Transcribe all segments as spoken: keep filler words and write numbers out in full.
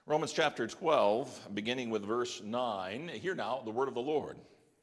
Romans chapter twelve, beginning with verse nine. Hear now the word of the Lord.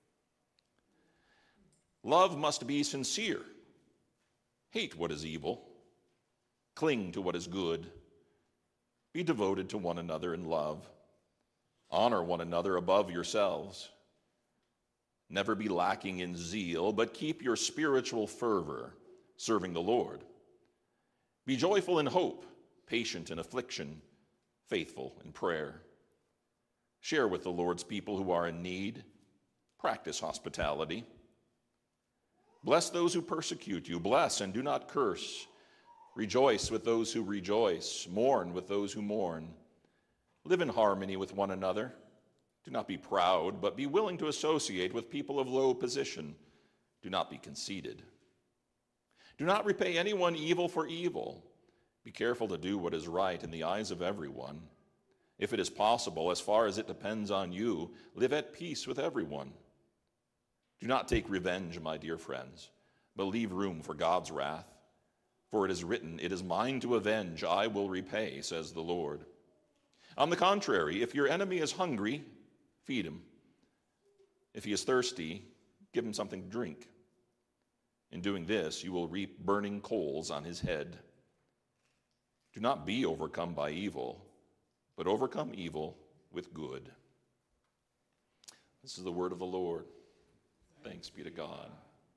Love must be sincere. Hate what is evil. Cling to what is good. Be devoted to one another in love. Honor one another above yourselves. Never be lacking in zeal, but keep your spiritual fervor, serving the Lord. Be joyful in hope, patient in affliction, faithful in prayer. Share with the Lord's people who are in need. Practice hospitality. Bless those who persecute you. Bless and do not curse. Rejoice with those who rejoice. Mourn with those who mourn. Live in harmony with one another. Do not be proud, but be willing to associate with people of low position. Do not be conceited. Do not repay anyone evil for evil. Be careful to do what is right in the eyes of everyone. If it is possible, as far as it depends on you, live at peace with everyone. Do not take revenge, my dear friends, but leave room for God's wrath. For it is written, "It is mine to avenge, I will repay," says the Lord. On the contrary, if your enemy is hungry, feed him. If he is thirsty, give him something to drink. In doing this, you will reap burning coals on his head. Do not be overcome by evil, but overcome evil with good. This is the word of the Lord. Thanks be to God.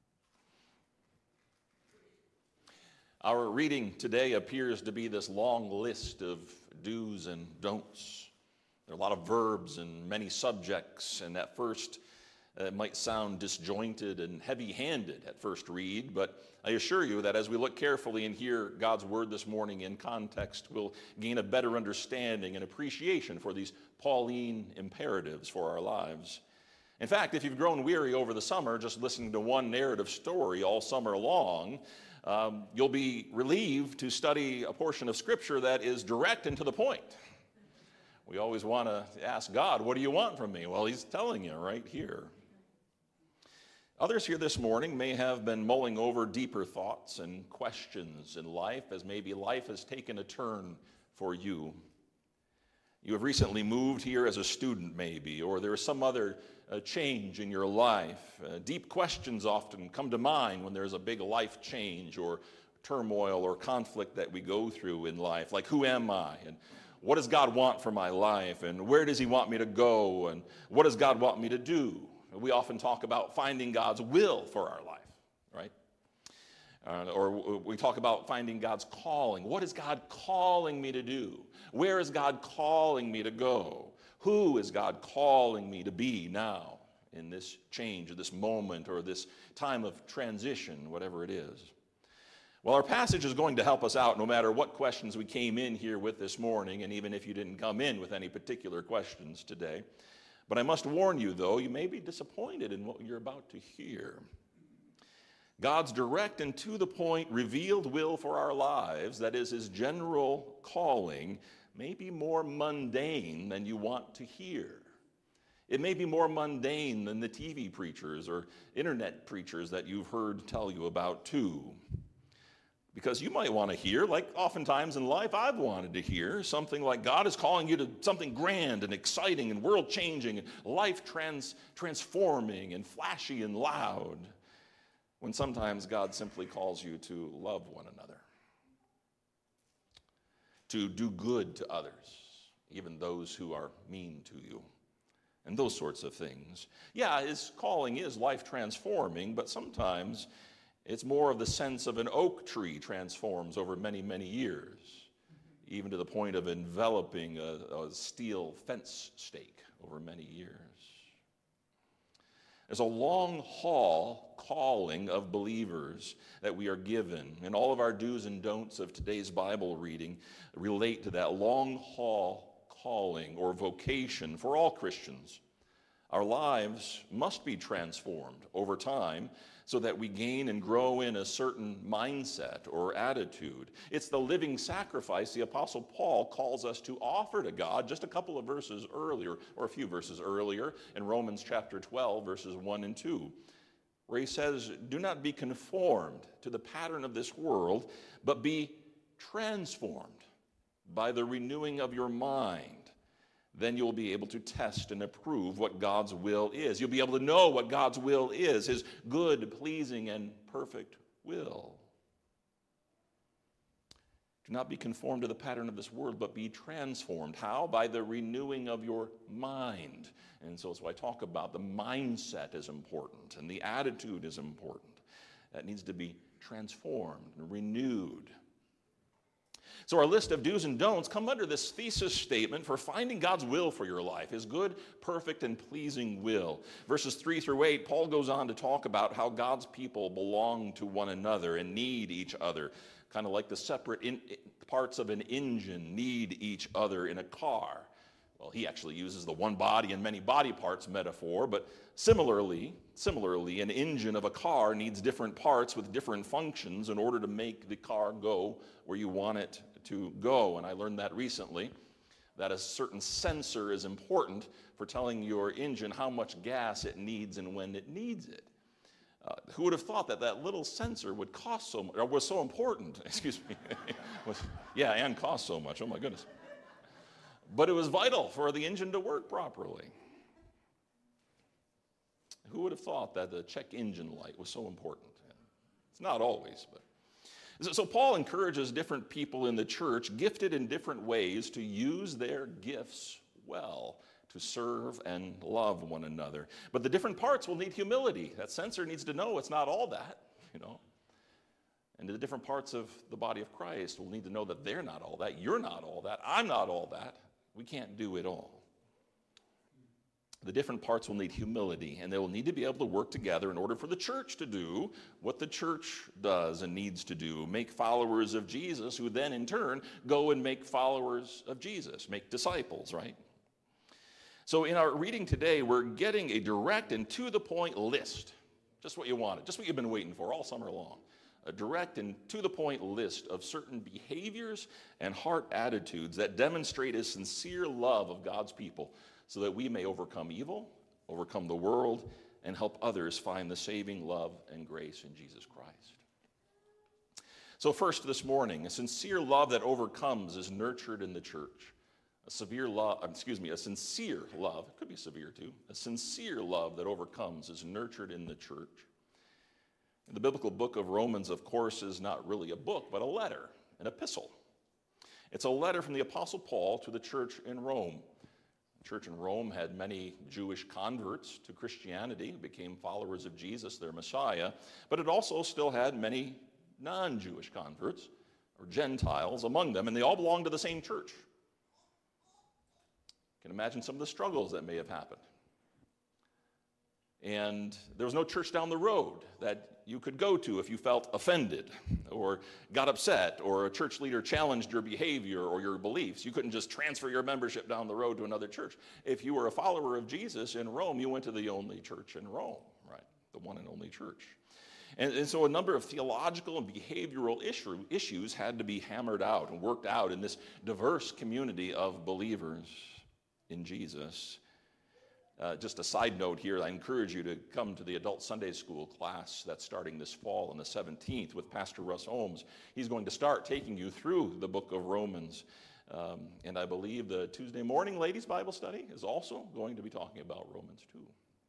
Our reading today appears to be this long list of do's and don'ts. There are a lot of verbs and many subjects, and at first uh, it might sound disjointed and heavy-handed at first read, but I assure you that as we look carefully and hear God's word this morning in context, we'll gain a better understanding and appreciation for these Pauline imperatives for our lives. In fact, if you've grown weary over the summer just listening to one narrative story all summer long, um, you'll be relieved to study a portion of Scripture that is direct and to the point. We always want to ask God, what do you want from me? Well, he's telling you right here. Others here this morning may have been mulling over deeper thoughts and questions in life as maybe life has taken a turn for you. You have recently moved here as a student maybe, or there is some other uh, change in your life. Uh, deep questions often come to mind when there's a big life change or turmoil or conflict that we go through in life, like who am I? And what does God want for my life? And where does he want me to go? And what does God want me to do? We often talk about finding God's will for our life, right? Uh, or we talk about finding God's calling. What is God calling me to do? Where is God calling me to go? Who is God calling me to be now in this change or this moment or this time of transition, whatever it is? Well, our passage is going to help us out no matter what questions we came in here with this morning, and even if you didn't come in with any particular questions today. But I must warn you, though, you may be disappointed in what you're about to hear. God's direct and to the point revealed will for our lives, that is his general calling, may be more mundane than you want to hear. It may be more mundane than the T V preachers or internet preachers that you've heard tell you about too. Because you might want to hear, like oftentimes in life I've wanted to hear, something like God is calling you to something grand and exciting and world-changing and life trans- transforming and flashy and loud, when sometimes God simply calls you to love one another, to do good to others, even those who are mean to you, and those sorts of things. Yeah, his calling is life transforming, but sometimes it's more of the sense of an oak tree transforms over many, many years, even to the point of enveloping a, a steel fence stake over many years. There's a long haul calling of believers that we are given, and all of our do's and don'ts of today's Bible reading relate to that long haul calling or vocation for all Christians. Our lives must be transformed over time so that we gain and grow in a certain mindset or attitude. It's the living sacrifice the Apostle Paul calls us to offer to God just a couple of verses earlier, or a few verses earlier, in Romans chapter twelve, verses one and two, where he says, "Do not be conformed to the pattern of this world, but be transformed by the renewing of your mind, then you'll be able to test and approve what God's will is. You'll be able to know what God's will is, his good, pleasing, and perfect will. Do not be conformed to the pattern of this world, but be transformed. How? By the renewing of your mind. And so that's why I talk about the mindset is important, and the attitude is important. That needs to be transformed and renewed. So our list of do's and don'ts come under this thesis statement for finding God's will for your life, his good, perfect, and pleasing will. Verses three through eight, Paul goes on to talk about how God's people belong to one another and need each other, kind of like the separate in, parts of an engine need each other in a car. Well, he actually uses the one body and many body parts metaphor, but similarly, similarly, an engine of a car needs different parts with different functions in order to make the car go where you want it to go. And I learned that recently, that a certain sensor is important for telling your engine how much gas it needs and when it needs it. Uh, who would have thought that that little sensor would cost so much, or was so important, excuse me, was, yeah, and cost so much, oh my goodness. But it was vital for the engine to work properly. Who would have thought that the check engine light was so important? It's not always, but. So Paul encourages different people in the church, gifted in different ways, to use their gifts well, to serve and love one another. But the different parts will need humility. That sensor needs to know it's not all that, you know. And the different parts of the body of Christ will need to know that they're not all that, you're not all that, I'm not all that. We can't do it all. The different parts will need humility, and they will need to be able to work together in order for the church to do what the church does and needs to do, make followers of Jesus, who then in turn go and make followers of Jesus, make disciples, right? So in our reading today, we're getting a direct and to-the-point list, just what you wanted, just what you've been waiting for all summer long, a direct and to-the-point list of certain behaviors and heart attitudes that demonstrate a sincere love of God's people so that we may overcome evil, overcome the world, and help others find the saving love and grace in Jesus Christ. So first this morning, a sincere love that overcomes is nurtured in the church. A severe love, excuse me, a sincere love, it could be severe too, a sincere love that overcomes is nurtured in the church. And the biblical book of Romans, of course, is not really a book, but a letter, an epistle. It's a letter from the Apostle Paul to the church in Rome. The church in Rome had many Jewish converts to Christianity, became followers of Jesus, their Messiah, but it also still had many non-Jewish converts, or Gentiles, among them, and they all belonged to the same church. You can imagine some of the struggles that may have happened. And there was no church down the road that you could go to if you felt offended or got upset, or a church leader challenged your behavior or your beliefs. You couldn't just transfer your membership down the road to another church. If you were a follower of Jesus in Rome, you went to the only church in Rome, right? The one and only church. And, and so a number of theological and behavioral issue, issues had to be hammered out and worked out in this diverse community of believers in Jesus. Uh, just a side note here, I encourage you to come to the adult Sunday school class that's starting this fall on the seventeenth with Pastor Russ Holmes. He's going to start taking you through the book of Romans. Um, and I believe the Tuesday morning ladies' Bible study is also going to be talking about Romans too.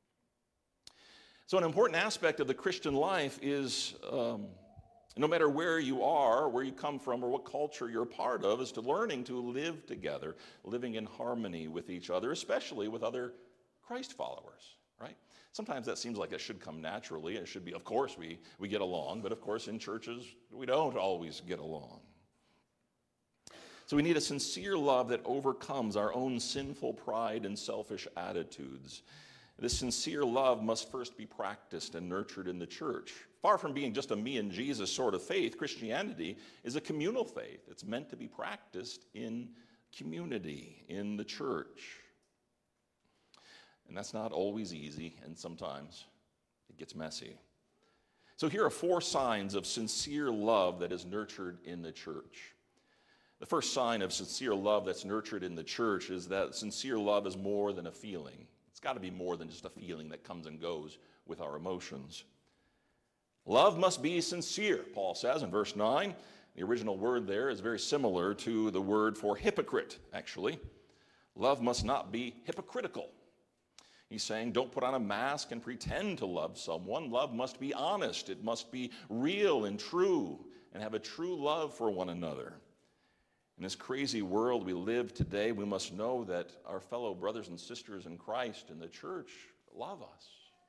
So an important aspect of the Christian life is um, no matter where you are, where you come from, or what culture you're a part of, is to learning to live together, living in harmony with each other, especially with other Christ followers, right? Sometimes that seems like it should come naturally. It should be, of course, we, we get along, but of course in churches we don't always get along. So we need a sincere love that overcomes our own sinful pride and selfish attitudes. This sincere love must first be practiced and nurtured in the church. Far from being just a me and Jesus sort of faith, Christianity is a communal faith. It's meant to be practiced in community, in the church. And that's not always easy, and sometimes it gets messy. So here are four signs of sincere love that is nurtured in the church. The first sign of sincere love that's nurtured in the church is that sincere love is more than a feeling. It's got to be more than just a feeling that comes and goes with our emotions. Love must be sincere, Paul says in verse nine. The original word there is very similar to the word for hypocrite, actually. Love must not be hypocritical. He's saying don't put on a mask and pretend to love someone. Love must be honest. It must be real and true and have a true love for one another. In this crazy world we live today, we must know that our fellow brothers and sisters in Christ and the church love us.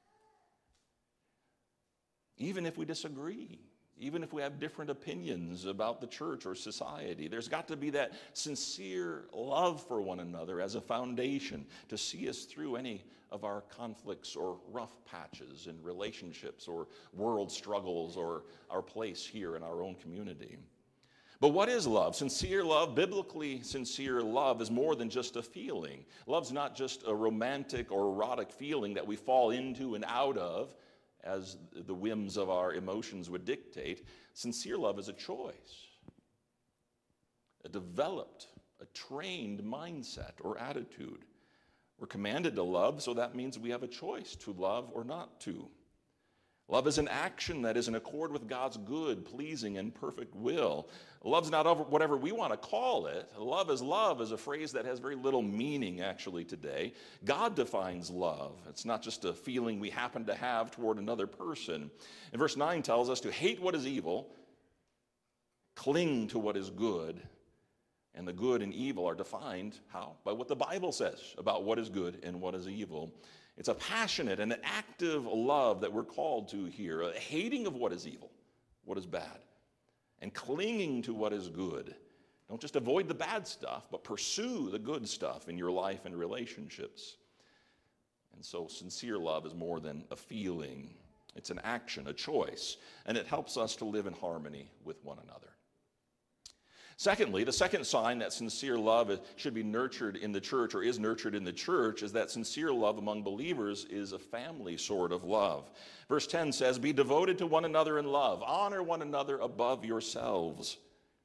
Even if we disagree, even if we have different opinions about the church or society, there's got to be that sincere love for one another as a foundation to see us through any of our conflicts or rough patches in relationships or world struggles or our place here in our own community. But what is love? Sincere love, biblically sincere love, is more than just a feeling. Love's not just a romantic or erotic feeling that we fall into and out of as the whims of our emotions would dictate. Sincere love is a choice, a developed, a trained mindset or attitude. We're commanded to love, so that means we have a choice to love or not to. Love is an action that is in accord with God's good, pleasing, and perfect will. Love's not over whatever we want to call it. Love is love is a phrase that has very little meaning actually today. God defines love. It's not just a feeling we happen to have toward another person. And verse nine tells us to hate what is evil, cling to what is good, and the good and evil are defined how? By what the Bible says about what is good and what is evil. It's a passionate and an active love that we're called to here, a hating of what is evil, what is bad, and clinging to what is good. Don't just avoid the bad stuff, but pursue the good stuff in your life and relationships. And so sincere love is more than a feeling. It's an action, a choice, and it helps us to live in harmony with one another. Secondly, the second sign that sincere love should be nurtured in the church or is nurtured in the church is that sincere love among believers is a family sort of love. Verse ten says, be devoted to one another in love. Honor one another above yourselves.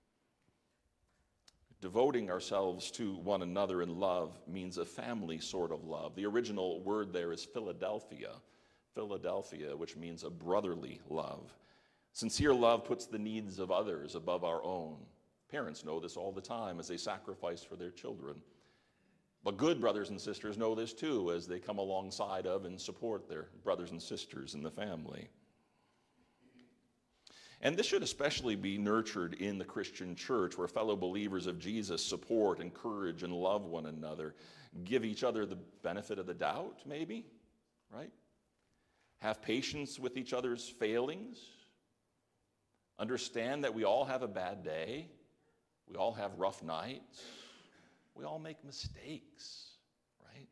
Devoting ourselves to one another in love means a family sort of love. The original word there is Philadelphia. Philadelphia, which means a brotherly love. Sincere love puts the needs of others above our own. Parents know this all the time as they sacrifice for their children. But good brothers and sisters know this too as they come alongside of and support their brothers and sisters in the family. And this should especially be nurtured in the Christian church where fellow believers of Jesus support, encourage, and love one another. Give each other the benefit of the doubt, maybe, right? Have patience with each other's failings. Understand that we all have a bad day. We all have rough nights. We all make mistakes, right?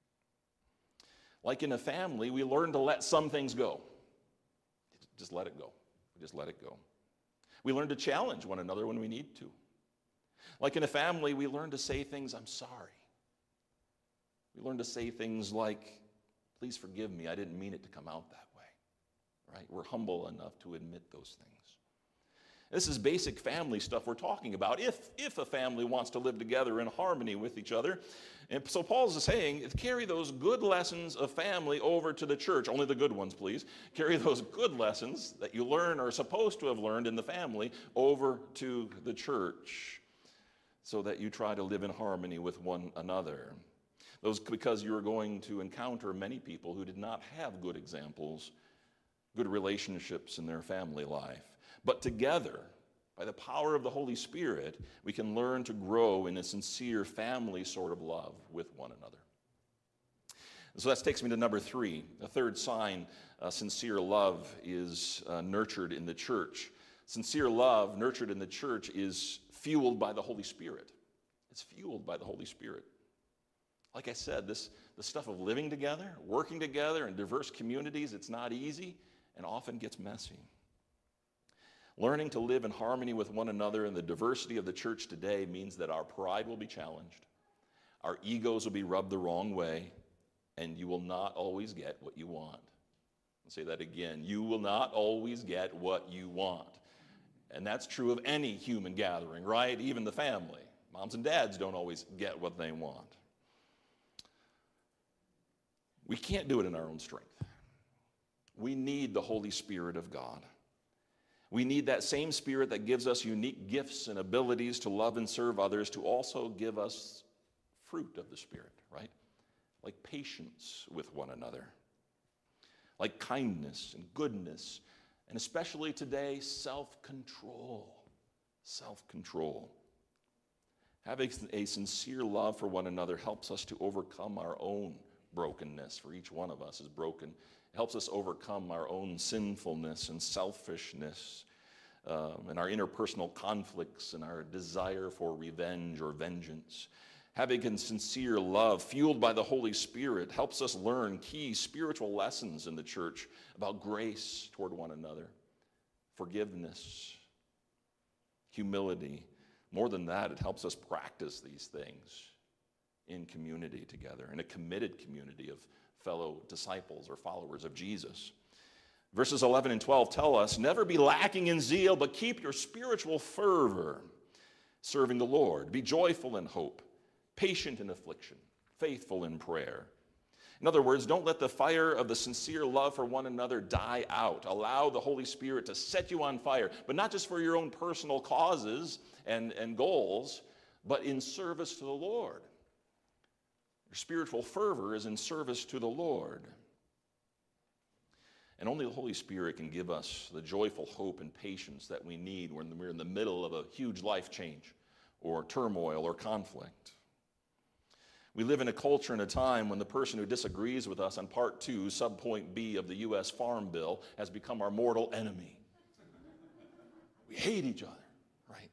Like in a family, we learn to let some things go. Just let it go. We just let it go. We learn to challenge one another when we need to. Like in a family, we learn to say things, I'm sorry. We learn to say things like, please forgive me, I didn't mean it to come out that way, right? We're humble enough to admit those things. This is basic family stuff we're talking about, if, if a family wants to live together in harmony with each other. And so Paul's saying, carry those good lessons of family over to the church. Only the good ones, please. Carry those good lessons that you learn or are supposed to have learned in the family over to the church so that you try to live in harmony with one another. Those because you're going to encounter many people who did not have good examples, good relationships in their family life. But together, by the power of the Holy Spirit, we can learn to grow in a sincere family sort of love with one another. So that takes me to number three. The third sign, uh, sincere love is uh, nurtured in the church. Sincere love nurtured in the church is fueled by the Holy Spirit. It's fueled by the Holy Spirit. Like I said, this the stuff of living together, working together in diverse communities, it's not easy and often gets messy. Learning to live in harmony with one another in the diversity of the church today means that our pride will be challenged, our egos will be rubbed the wrong way, and you will not always get what you want. I'll say that again. You will not always get what you want. And that's true of any human gathering, right? Even the family. Moms and dads don't always get what they want. We can't do it in our own strength. We need the Holy Spirit of God. We need that same Spirit that gives us unique gifts and abilities to love and serve others to also give us fruit of the Spirit, right? Like patience with one another, like kindness and goodness, and especially today, self-control. Self-control. Having a sincere love for one another helps us to overcome our own brokenness, for each one of us is broken. It helps us overcome our own sinfulness and selfishness, um, and our interpersonal conflicts and our desire for revenge or vengeance. Having a sincere love fueled by the Holy Spirit helps us learn key spiritual lessons in the church about grace toward one another, forgiveness, humility. More than that, it helps us practice these things in community together, in a committed community of fellow disciples or followers of Jesus. Verses eleven and twelve tell us, never be lacking in zeal, but keep your spiritual fervor, serving the Lord. Be joyful in hope, patient in affliction, faithful in prayer. In other words, don't let the fire of the sincere love for one another die out. Allow the Holy Spirit to set you on fire, but not just for your own personal causes and, and goals, but in service to the Lord. Your spiritual fervor is in service to the Lord. And only the Holy Spirit can give us the joyful hope and patience that we need when we're in the middle of a huge life change or turmoil or conflict. We live in a culture and a time when the person who disagrees with us on part two, subpoint B of the U S Farm Bill, has become our mortal enemy. We hate each other, right?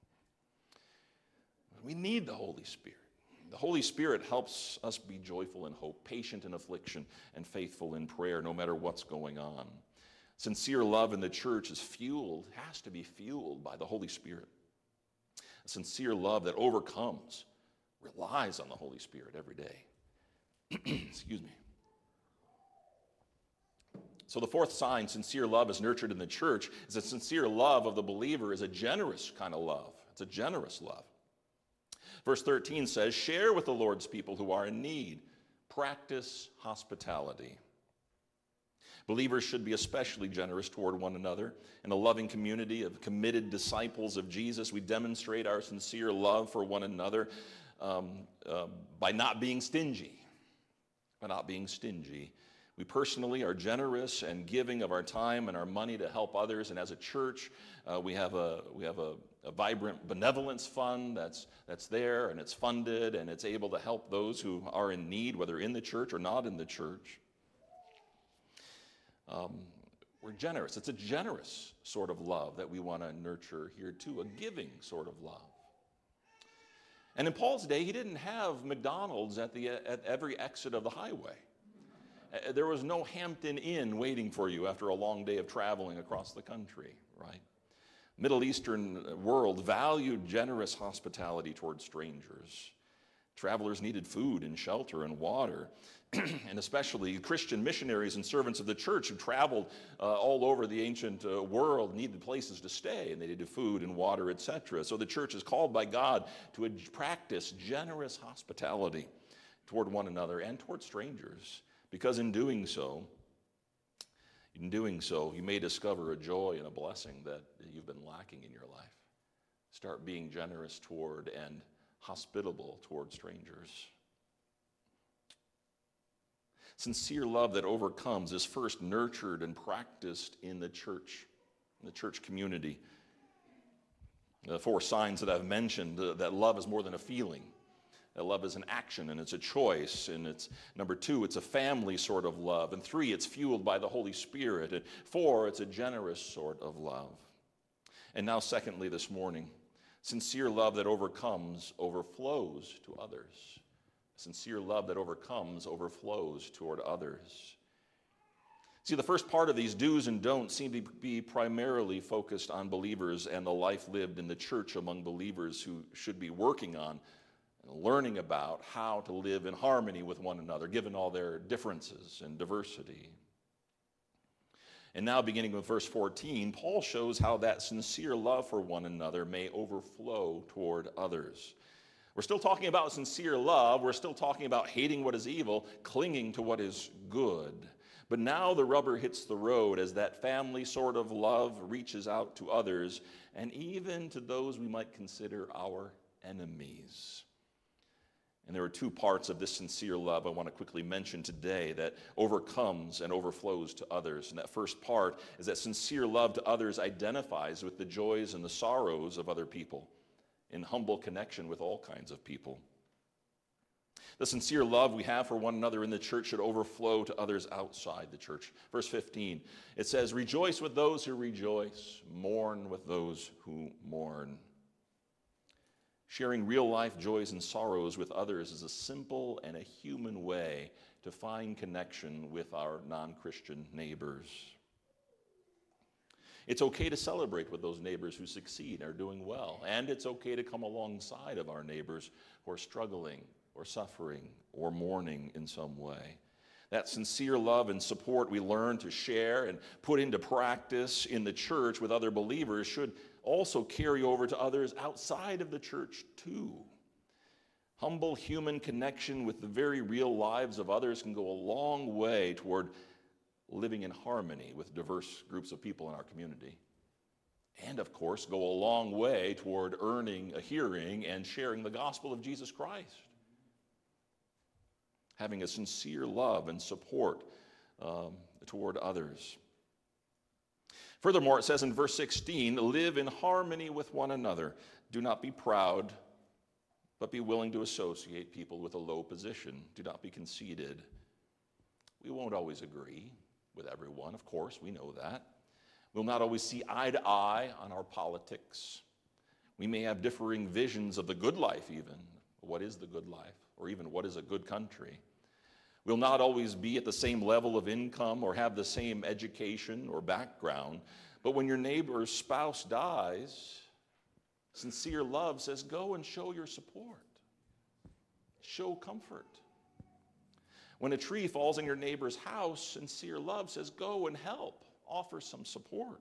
We need the Holy Spirit. The Holy Spirit helps us be joyful in hope, patient in affliction, and faithful in prayer, no matter what's going on. Sincere love in the church is fueled, has to be fueled by the Holy Spirit. A sincere love that overcomes relies on the Holy Spirit every day. Excuse me. So the fourth sign, sincere love is nurtured in the church, is that sincere love of the believer is a generous kind of love. It's a generous love. Verse thirteen says, share with the Lord's people who are in need. Practice hospitality. Believers should be especially generous toward one another. In a loving community of committed disciples of Jesus, we demonstrate our sincere love for one another um, uh, by not being stingy. By not being stingy. We personally are generous and giving of our time and our money to help others. And as a church, uh, we have a we have a, a vibrant benevolence fund that's that's there, and it's funded, and it's able to help those who are in need, whether in the church or not in the church. Um, we're generous. It's a generous sort of love that we want to nurture here too, a giving sort of love. And in Paul's day, he didn't have McDonald's at the at every exit of the highway. There was no Hampton Inn waiting for you after a long day of traveling across the country, right? Middle Eastern world valued generous hospitality toward strangers. Travelers needed food and shelter and water, and especially Christian missionaries and servants of the church who traveled uh, all over the ancient uh, world needed places to stay, and they needed food and water, et cetera. So the church is called by God to practice generous hospitality toward one another and toward strangers. Because in doing so, in doing so, you may discover a joy and a blessing that you've been lacking in your life. Start being generous toward and hospitable toward strangers. Sincere love that overcomes is first nurtured and practiced in the church, in the church community. The four signs that I've mentioned, uh, that love is more than a feeling. That love is an action, and it's a choice, and it's, number two, it's a family sort of love, and three, it's fueled by the Holy Spirit, and four, it's a generous sort of love. And now, secondly, this morning, sincere love that overcomes overflows to others. Sincere love that overcomes overflows toward others. See, the first part of these do's and don'ts seem to be primarily focused on believers and the life lived in the church among believers who should be working on and learning about how to live in harmony with one another, given all their differences and diversity. And now, beginning with verse fourteen, Paul shows how that sincere love for one another may overflow toward others. We're still talking about sincere love. We're still talking about hating what is evil, clinging to what is good. But now the rubber hits the road as that family sort of love reaches out to others, and even to those we might consider our enemies. And there are two parts of this sincere love I want to quickly mention today that overcomes and overflows to others. And that first part is that sincere love to others identifies with the joys and the sorrows of other people in humble connection with all kinds of people. The sincere love we have for one another in the church should overflow to others outside the church. Verse fifteen, it says, "Rejoice with those who rejoice, mourn with those who mourn." Sharing real-life joys and sorrows with others is a simple and a human way to find connection with our non-Christian neighbors. It's okay to celebrate with those neighbors who succeed and are doing well, and it's okay to come alongside of our neighbors who are struggling or suffering or mourning in some way. That sincere love and support we learn to share and put into practice in the church with other believers should also carry over to others outside of the church too. Humble human connection with the very real lives of others can go a long way toward living in harmony with diverse groups of people in our community. And of course, go a long way toward earning a hearing and sharing the gospel of Jesus Christ. Having a sincere love and support um, toward others. Furthermore, it says in verse sixteen, "Live in harmony with one another. Do not be proud, but be willing to associate people with a low position. Do not be conceited." We won't always agree with everyone, of course, we know that. We'll not always see eye to eye on our politics. We may have differing visions of the good life even. What is the good life? Or even what is a good country? We'll not always be at the same level of income or have the same education or background. But when your neighbor's spouse dies, sincere love says, go and show your support. Show comfort. When a tree falls in your neighbor's house, sincere love says, go and help. Offer some support.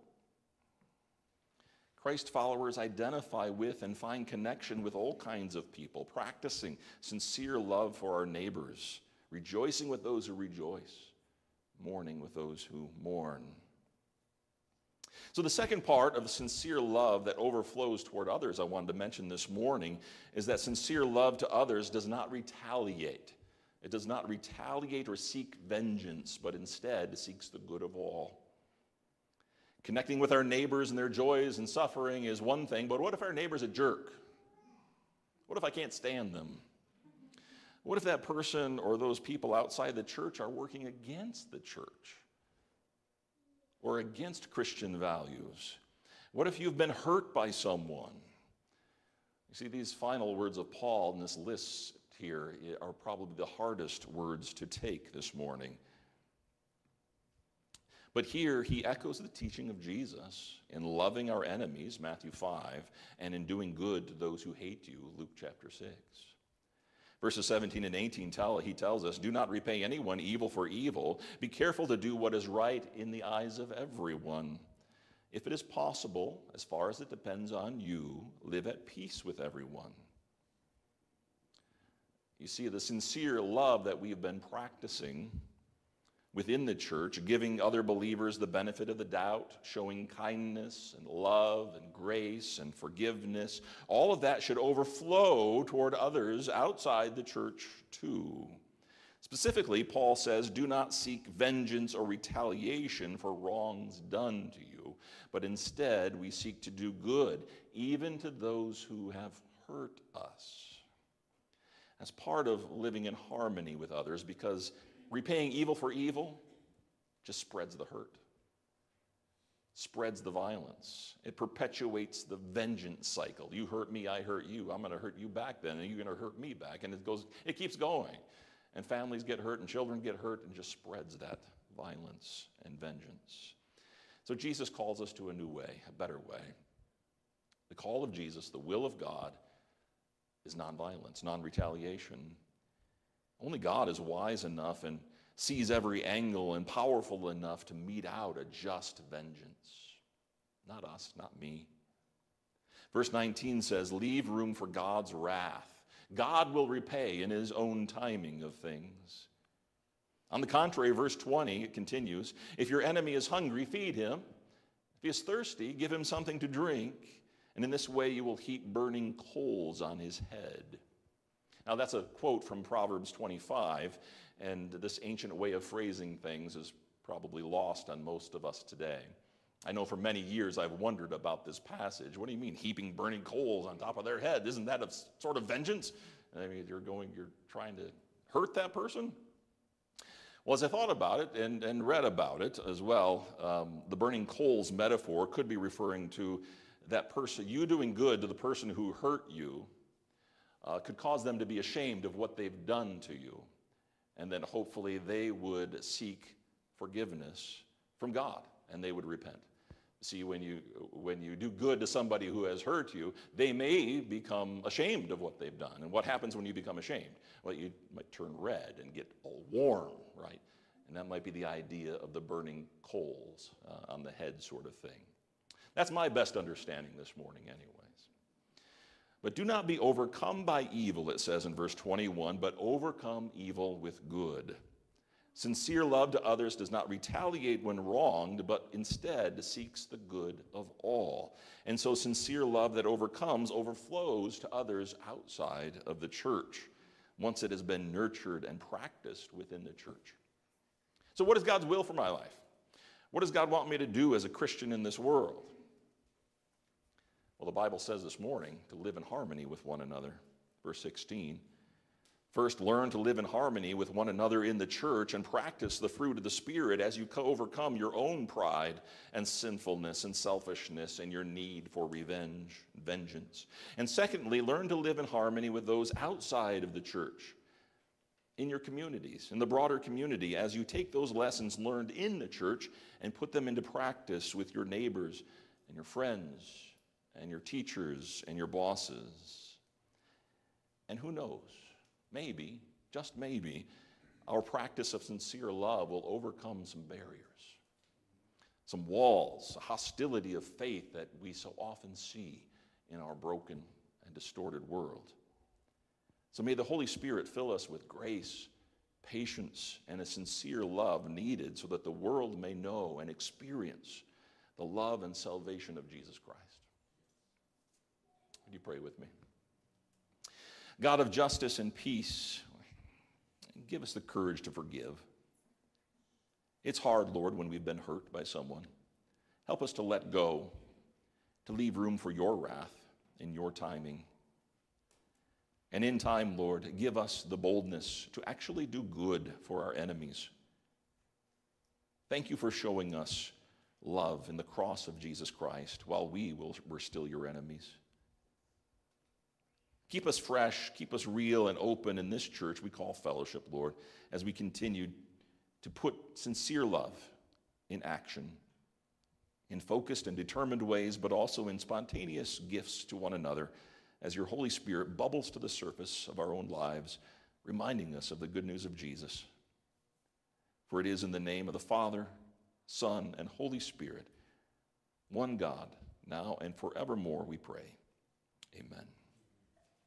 Christ followers identify with and find connection with all kinds of people, practicing sincere love for our neighbors, rejoicing with those who rejoice, mourning with those who mourn. So the second part of sincere love that overflows toward others I wanted to mention this morning is that sincere love to others does not retaliate. It does not retaliate or seek vengeance, but instead seeks the good of all. Connecting with our neighbors and their joys and suffering is one thing, but what if our neighbor's a jerk? What if I can't stand them? What if that person or those people outside the church are working against the church or against Christian values? What if you've been hurt by someone? You see, these final words of Paul in this list here are probably the hardest words to take this morning. But here he echoes the teaching of Jesus in loving our enemies, Matthew five, and in doing good to those who hate you, Luke chapter six. Verses seventeen and eighteen tell, he tells us, do not repay anyone evil for evil. Be careful to do what is right in the eyes of everyone. If it is possible, as far as it depends on you, live at peace with everyone. You see, the sincere love that we have been practicing within the church, giving other believers the benefit of the doubt, showing kindness and love and grace and forgiveness, all of that should overflow toward others outside the church too. Specifically, Paul says, do not seek vengeance or retaliation for wrongs done to you, but instead we seek to do good, even to those who have hurt us. As part of living in harmony with others, because repaying evil for evil just spreads the hurt, spreads the violence. It perpetuates the vengeance cycle. You hurt me, I hurt you. I'm going to hurt you back then, and you're going to hurt me back. And it goes, it keeps going. And families get hurt, and children get hurt, and just spreads that violence and vengeance. So Jesus calls us to a new way, a better way. The call of Jesus, the will of God, is nonviolence, non-retaliation. Only God is wise enough and sees every angle and powerful enough to mete out a just vengeance. Not us, not me. Verse nineteen says, leave room for God's wrath. God will repay in his own timing of things. On the contrary, verse twenty, it continues, if your enemy is hungry, feed him. If he is thirsty, give him something to drink. And in this way you will heap burning coals on his head. Now, that's a quote from Proverbs twenty-five, and this ancient way of phrasing things is probably lost on most of us today. I know for many years I've wondered about this passage. What do you mean, heaping burning coals on top of their head? Isn't that a sort of vengeance? I mean, you're going, you're trying to hurt that person? Well, as I thought about it and, and read about it as well, um, the burning coals metaphor could be referring to that person, you doing good to the person who hurt you, uh, could cause them to be ashamed of what they've done to you. And then hopefully they would seek forgiveness from God and they would repent. See, when you, when you do good to somebody who has hurt you, they may become ashamed of what they've done. And what happens when you become ashamed? Well, you might turn red and get all warm, right? And that might be the idea of the burning coals uh, on the head sort of thing. That's my best understanding this morning anyways. But do not be overcome by evil, it says in verse twenty-one, but overcome evil with good. Sincere love to others does not retaliate when wronged, but instead seeks the good of all. And so sincere love that overcomes overflows to others outside of the church, once it has been nurtured and practiced within the church. So what is God's will for my life? What does God want me to do as a Christian in this world? Well, the Bible says this morning to live in harmony with one another. Verse sixteen. First, learn to live in harmony with one another in the church and practice the fruit of the Spirit as you overcome your own pride and sinfulness and selfishness and your need for revenge, vengeance. And secondly, learn to live in harmony with those outside of the church, in your communities, in the broader community, as you take those lessons learned in the church and put them into practice with your neighbors and your friends and your teachers and your bosses. And who knows? Maybe, just maybe, our practice of sincere love will overcome some barriers, some walls, a hostility of faith that we so often see in our broken and distorted world. So may the Holy Spirit fill us with grace, patience, and a sincere love needed so that the world may know and experience the love and salvation of Jesus Christ. Would you pray with me? God of justice and peace, give us the courage to forgive. It's hard, Lord, when we've been hurt by someone. Help us to let go, to leave room for your wrath in your timing. And in time, Lord, give us the boldness to actually do good for our enemies. Thank you for showing us love in the cross of Jesus Christ while we were still your enemies. Keep us fresh, keep us real and open in this church we call fellowship, Lord, as we continue to put sincere love in action, in focused and determined ways, but also in spontaneous gifts to one another as your Holy Spirit bubbles to the surface of our own lives, reminding us of the good news of Jesus. For it is in the name of the Father, Son, and Holy Spirit, one God, now and forevermore we pray. Amen.